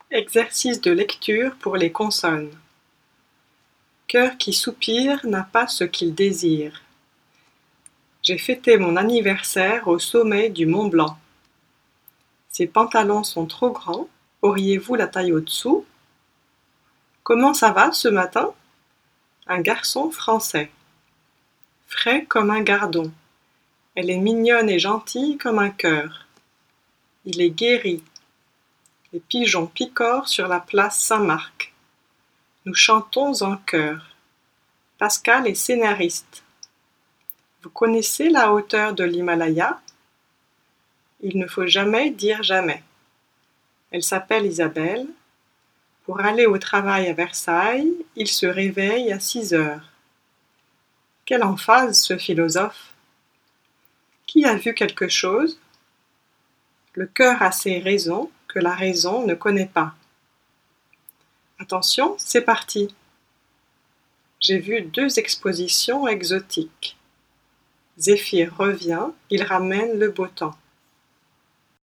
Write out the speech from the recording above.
Exercice de lecture pour les consonnes. Cœur qui soupire n'a pas ce qu'il désire. J'ai fêté mon anniversaire au sommet du Mont Blanc. Ces pantalons sont trop grands, auriez-vous la taille au-dessous? Comment ça va ce matin? Un garçon français. Frais comme un gardon. Elle est mignonne et gentille comme un cœur. Il est guéri. Les pigeons picorent sur la place Saint-Marc. Nous chantons en chœur. Pascal est scénariste. Vous connaissez la hauteur de l'Himalaya? Il ne faut jamais dire jamais. Elle s'appelle Isabelle. Pour aller au travail à Versailles, il se réveille à 6 heures. Quelle emphase, ce philosophe! Qui a vu quelque chose? Le cœur a ses raisons que la raison ne connaît pas. Attention, c'est parti. J'ai vu 2 expositions exotiques. Zéphyr revient, il ramène le beau temps.